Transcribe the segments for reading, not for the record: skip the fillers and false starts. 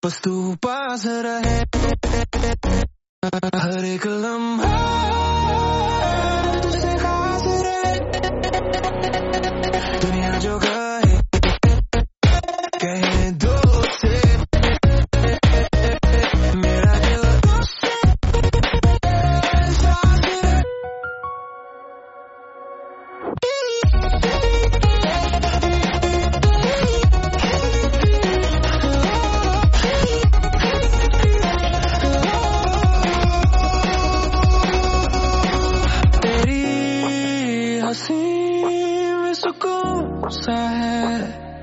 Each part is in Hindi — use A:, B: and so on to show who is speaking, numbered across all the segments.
A: बस तू पास रहे, हर एक लम्हा तुझसे खास रहे। दुनिया जो कहे दो से, मेरा दिल तुझसे साथ रहे। हंसी में सुकून सा है,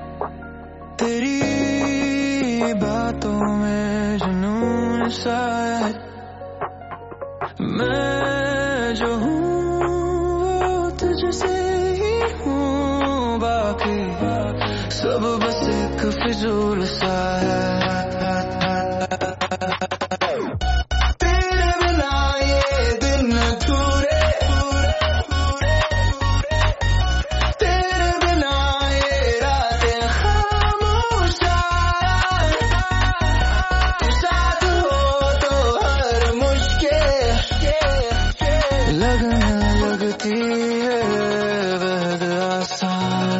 A: तेरी बातों में जुनून सा है। मैं जो हूँ वो तुझसे ही हूँ, बाकी सब बस एक फिजूल सा है। लगती है वह आसान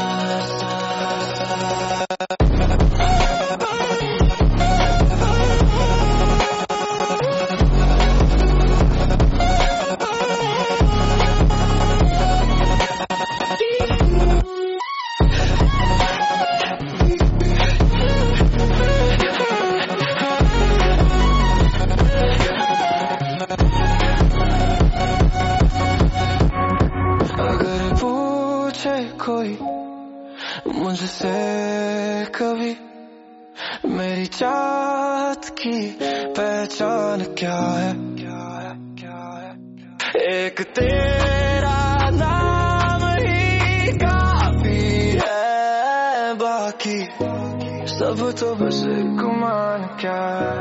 A: कोई मुझसे कभी मेरी चाहत की पहचान क्या है? एक तेरा नाम ही काफी है, बाकी सब तो बस गुमान क्या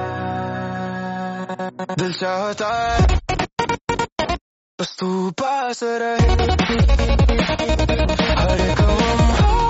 A: है। दिल चाहता है बस तू पास रहे, हर एक